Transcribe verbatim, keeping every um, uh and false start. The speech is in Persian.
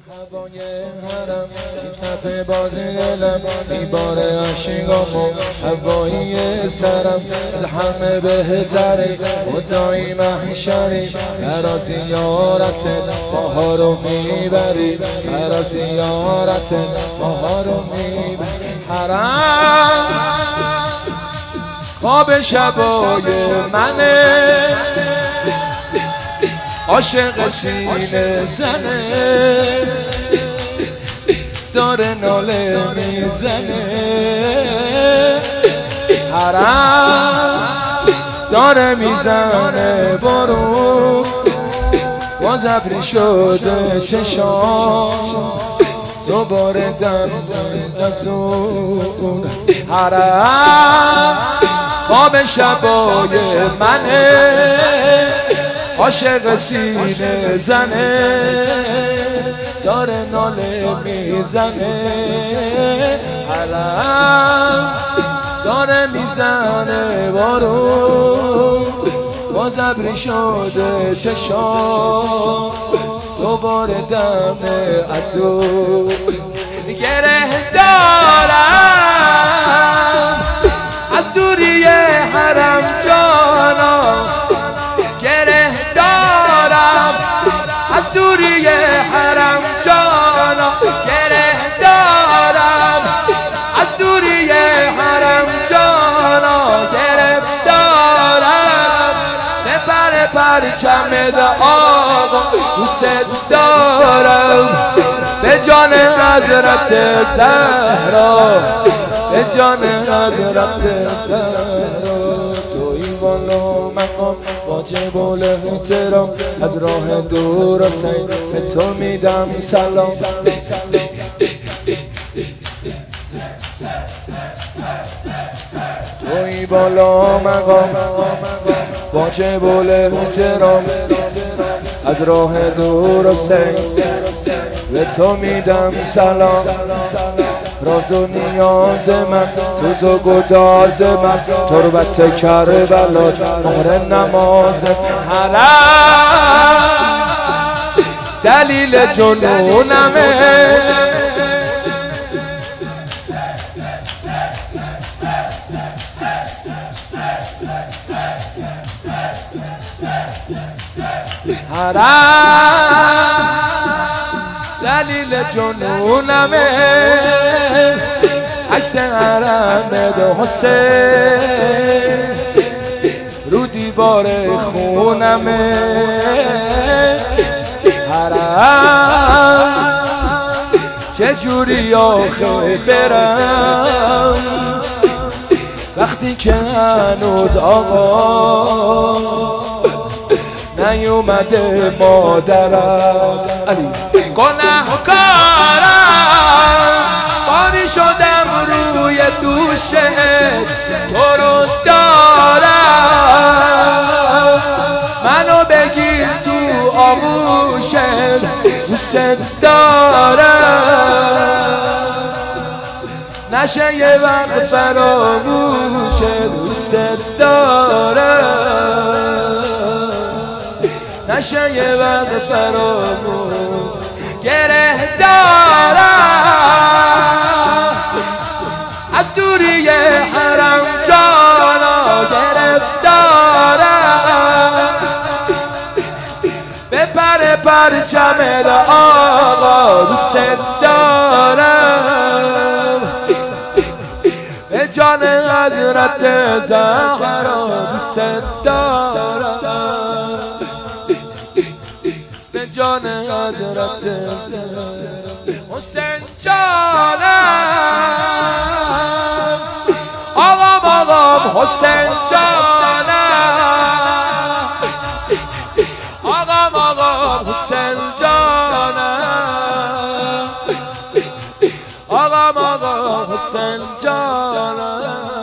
هوای حرم تپه بازی دلم میباره عشقامو هوایی سرم از همه بهتری خدایی محشری برا زیارت ماها رو میبری برا زیارت ماها رو میبری حرم خواب شبای منه عاشق سینه زنه داره ناله میزنه حرم داره میزنه برو باز ابری شده چشام دوباره دم از اون حرم خواب شبای منه عاشق سینه زنه داره ناله میزنه حرم داره میزنه بارو باز ابری شده چشام دوباره دم از اون گره دارم از دوری حرم جانا گره دارم از دوری حرم جانا گره دارم از دوری حرم جانا گره دارم بپر پرچم آقا دوست دارم به جان حضرت زهرا به جان حضرت زهرا تویی والا مقام واجب الاحترام از راه دور حسین به تو میدم سلام تویی بالا مقام واجب الاحترام از راه دور حسین به تو میدم سلام راز و نیاز من سوز و گداز من تربت کربلا مهر نماز حرم دلیل جنونمه حرم دلیل جنونمه عکس حرم دو حسین رو دیوار خونمه حرم چجوری آخه برم وقتی که هنوز آقا نیومده مادرم علی گناهکارم باری شدم روی دوشت تو رو دارم منو بگیر تو آغوشت دوست دارم نشه یه وقت فراموشت دوست دارم نشه یه وقت فراموش گره دارم از دوری حرم جانا گرفتارم بپر پرچم آقا دوست دارم به جان حضرت زهرا دوست دارم به جان حضرت حسین جانم آقام آقام حسین جانم آقام آقام حسین جانم آقام آقام حسین جانم